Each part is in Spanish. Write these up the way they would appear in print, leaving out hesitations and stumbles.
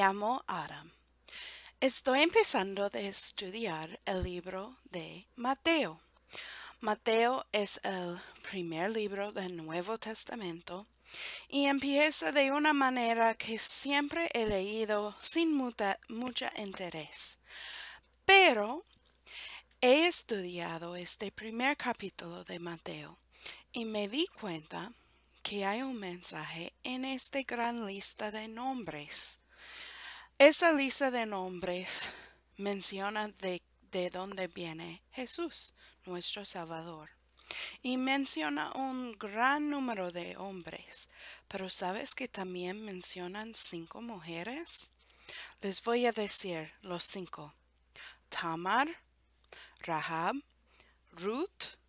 llamo Adam. Estoy empezando a estudiar el libro de Mateo. Mateo es el primer libro del Nuevo Testamento y empieza de una manera que siempre he leído sin mucho interés. Pero he estudiado este primer capítulo de Mateo y me di cuenta que hay un mensaje en esta gran lista de nombres. Esa lista de nombres menciona de dónde viene Jesús, nuestro Salvador, y menciona un gran número de hombres, pero ¿sabes que también mencionan 5 mujeres? Les voy a decir los 5. Tamar, Rahab, Ruth,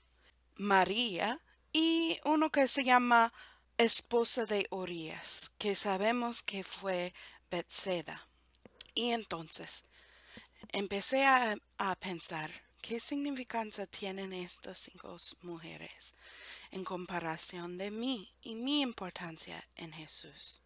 María y uno que se llama esposa de Urías, que sabemos que fue Betseda. Y entonces empecé a pensar qué significancia tienen estas 5 mujeres en comparación de mí y mi importancia en Jesús.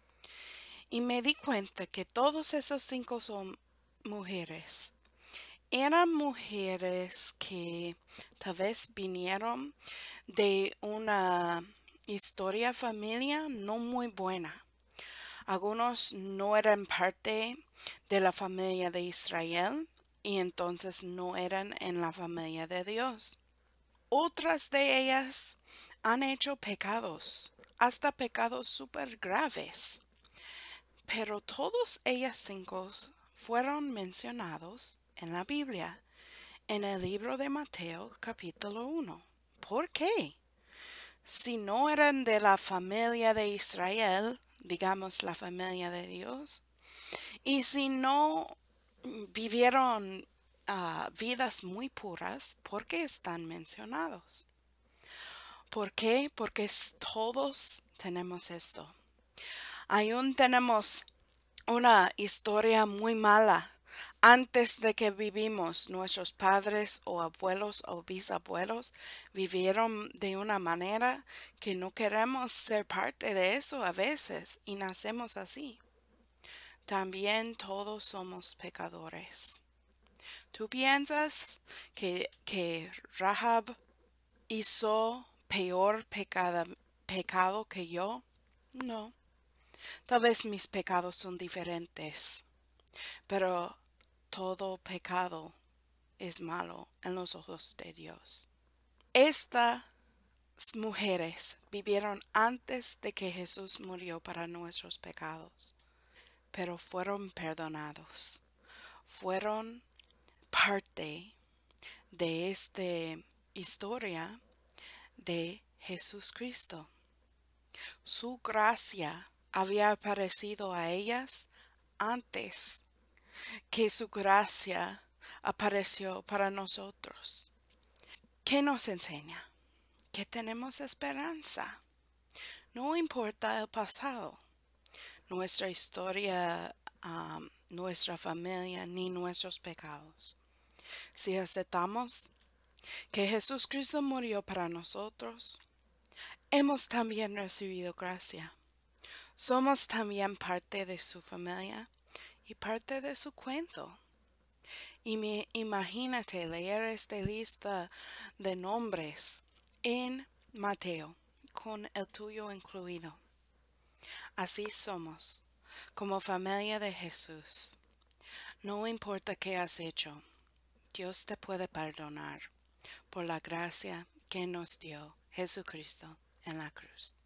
Y me di cuenta que todos esos 5 son mujeres. Eran mujeres que tal vez vinieron de una historia familia no muy buena. Algunos no eran parte de la familia de Israel y entonces no eran en la familia de Dios. Otras de ellas han hecho pecados, hasta pecados súper graves. Pero todos ellas 5 fueron mencionados en la Biblia, en el libro de Mateo capítulo 1. ¿Por qué? Si no eran de la familia de Israel, digamos la familia de Dios, y si no vivieron vidas muy puras, ¿por qué están mencionados? ¿Por qué? Porque todos tenemos esto. Aún tenemos una historia muy mala. Antes de que vivimos, nuestros padres o abuelos o bisabuelos vivieron de una manera que no queremos ser parte de eso a veces y nacemos así. También todos somos pecadores. ¿Tú piensas que Rahab hizo peor pecado que yo? No. Tal vez mis pecados son diferentes, pero todo pecado es malo en los ojos de Dios. Estas mujeres vivieron antes de que Jesús murió para nuestros pecados, pero fueron perdonados. Fueron parte de esta historia de Jesucristo. Su gracia había aparecido a ellas antes que su gracia apareció para nosotros. ¿Qué nos enseña? Que tenemos esperanza. No importa el pasado, nuestra historia, nuestra familia, ni nuestros pecados. Si aceptamos que Jesucristo murió para nosotros, hemos también recibido gracia. Somos también parte de su familia y parte de su cuento. Y imagínate leer esta lista de nombres en Mateo, con el tuyo incluido. Así somos, como familia de Jesús. No importa qué has hecho, Dios te puede perdonar por la gracia que nos dio Jesucristo en la cruz.